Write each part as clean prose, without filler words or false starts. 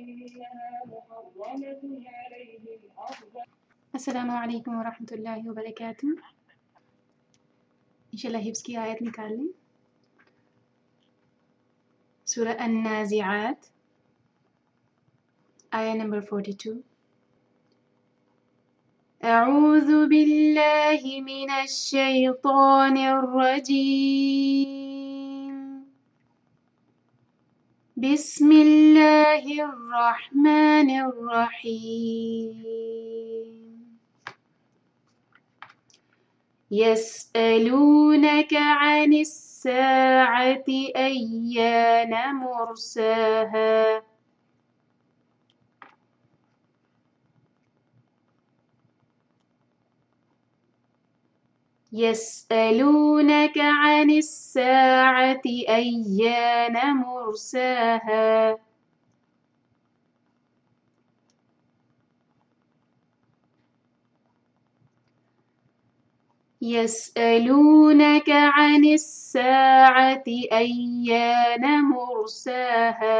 السلام علیکم ورحمۃ اللہ وبرکاتہ۔ انشاءاللہ حفظ کی آیت نکال لیں۔ سورہ النازعات آیہ نمبر 42۔ اعوذ باللہ من الشیطان الرجیم، بسم اللہ الرحمن الرحیم۔ يسألونك عن الساعة أيان مرساها يسألونك عن الساعة أيان مرساها يسألونك عن الساعة أيان مرساها۔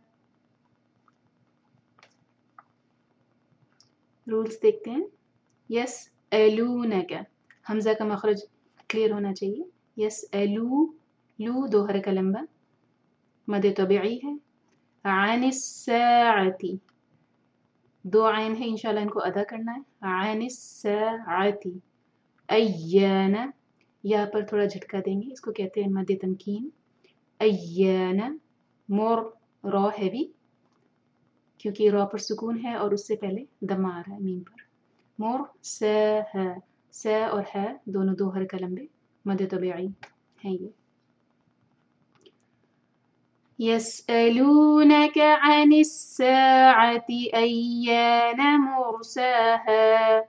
رولز دیکھتے ہیں۔ يسألونك حمزہ کا مخرج کلیئر ہونا چاہیے۔ يسألو لو دو حرکہ لمبا مد طبیعی ہے۔ عن الساعة دو عین ہے، انشاءاللہ ان کو ادا کرنا ہے۔ عن الساعة ایان یا پر تھوڑا جھٹکا دیں گے، اس کو کہتے ہیں مد تمکین۔ ایان مور را ہے بھی کیونکہ را پر سکون ہے اور اس سے پہلے دمہ آ رہا ہے میم پر۔ مور سا ہے، سا اور ہے دونوں دو حرکہ لمبے مد طبیعی ہیں یہ۔ يسألونك عن الساعة أيان مرساها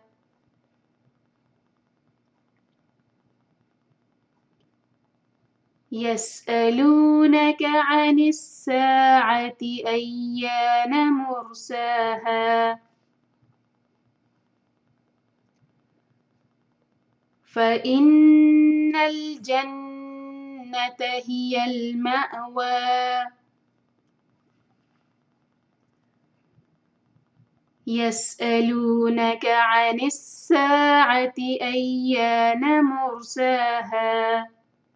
يسألونك عن الساعة أيان مرساها فإن الجنة هي المأوى يسألونك عن الساعة أيان مرساها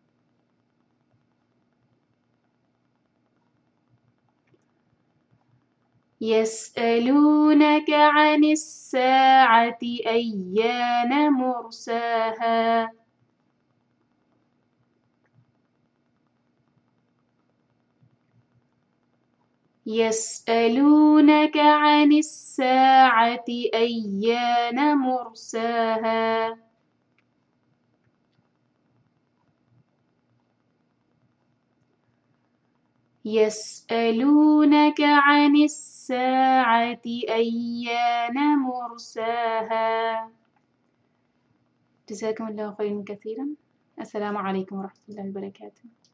يسألونك عن الساعة أيان مرساها يسألونك عن الساعة أيان مرساها يسألونك عن الساعة أيان مرساها۔ جزاكم الله خيرا كثيرا۔ السلام عليكم ورحمة الله وبركاته۔